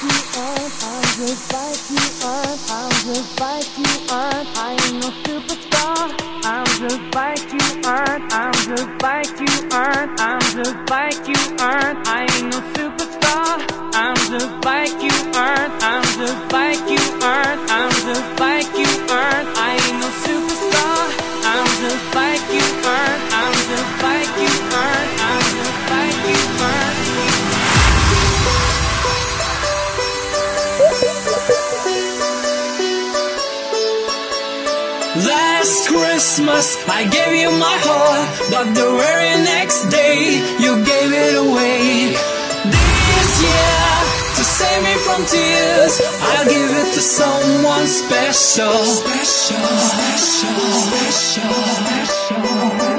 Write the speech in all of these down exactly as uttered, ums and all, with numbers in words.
you aren't, I'm just like you aren't, I'm just like you aren't, I ain't no superstar. I'm just like you aren't, I'm just like you aren't, I'm just like you aren't, I ain't no superstar. I'm just like you aren't, I'm just like you aren't, I'm just like you aren't, I ain't no superstar. I'm just like you aren't, I'm just like you aren't, I'm just like you aren't. Last Christmas I gave you my heart, but the very next day you gave it away. This year, to save me from tears, I'll give it to someone special. Special, special, special, special.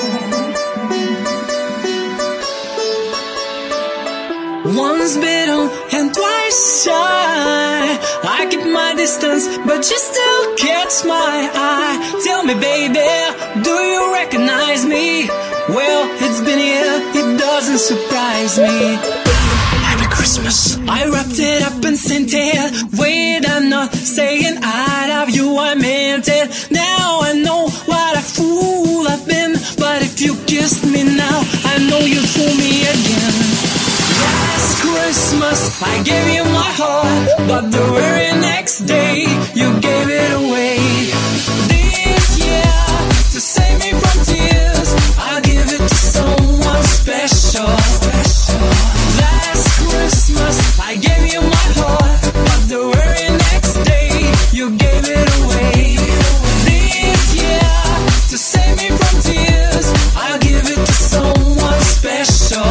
Once bitten and twice shy, I keep my distance, but you still catch my eye. Tell me, baby, do you recognize me? Well, it's been a year, it doesn't surprise me. Happy Christmas. I wrapped it up and sent it. Wait, I'm not saying I love you, I meant it. Now I know what a fool I've been, but if you kissed me now, I know you'd fool me again. Last Christmas I gave you my heart, but the very next day you gave it away. This year, to save me from tears, I'll give it to someone special. Last Christmas I gave you my heart, but the very next day you gave it away. This year, to save me from tears, I'll give it to someone special.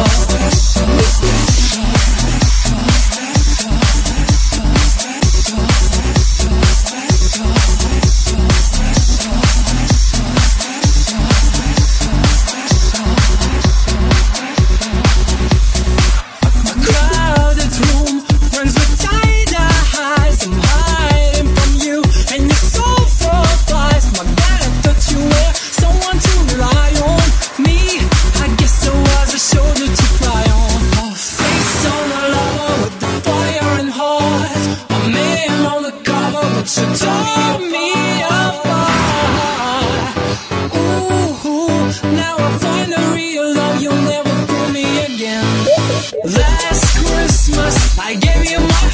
You tore me apart. Ooh, now I find the real love. You'll never fool me again. Last Christmas I gave you my